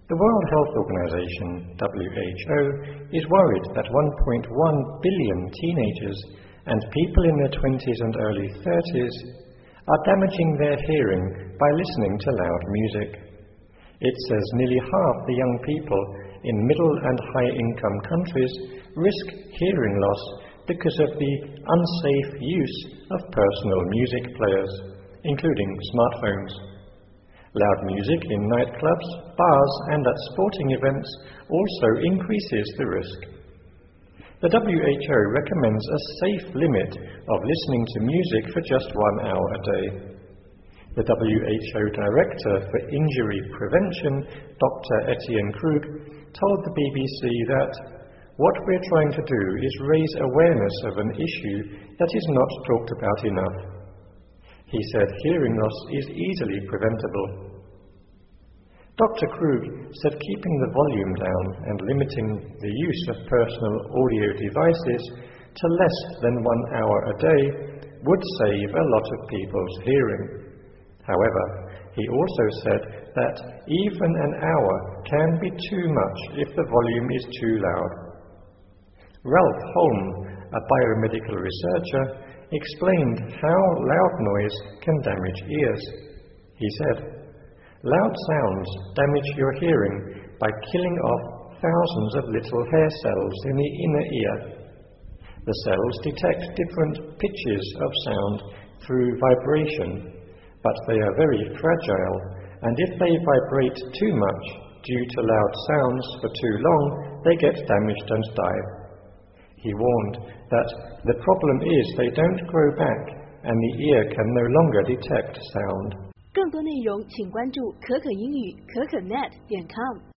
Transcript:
The World Health Organization, WHO, is worried that 1.1 billion teenagers and people in their 20s and early 30s are damaging their hearing by listening to loud music. It says nearly half the young people in middle and high-income countries risk hearing loss because of the unsafe use of personal music players, including smartphones. Loud music in nightclubs, bars and at sporting events also increases the risk. The WHO recommends a safe limit of listening to music for just 1 hour a day. The WHO Director for Injury Prevention, Dr. Etienne Krug, told the BBC that what we're trying to do is raise awareness of an issue that is not talked about enough. He said hearing loss is easily preventable. Dr. Krug said keeping the volume down and limiting the use of personal audio devices to less than 1 hour a day would save a lot of people's hearing. However, he also said that even an hour can be too much if the volume is too loud. Ralph Holm, a biomedical researcher, explained how loud noise can damage ears. He said, "Loud sounds damage your hearing by killing off thousands of little hair cells in the inner ear. The cells detect different pitches of sound through vibration, but they are very fragile, and if they vibrate too much due to loud sounds for too long, they get damaged and die." He warned that the problem is they don't grow back, and the ear can no longer detect sound. 更多内容请关注可可英语可可net.com。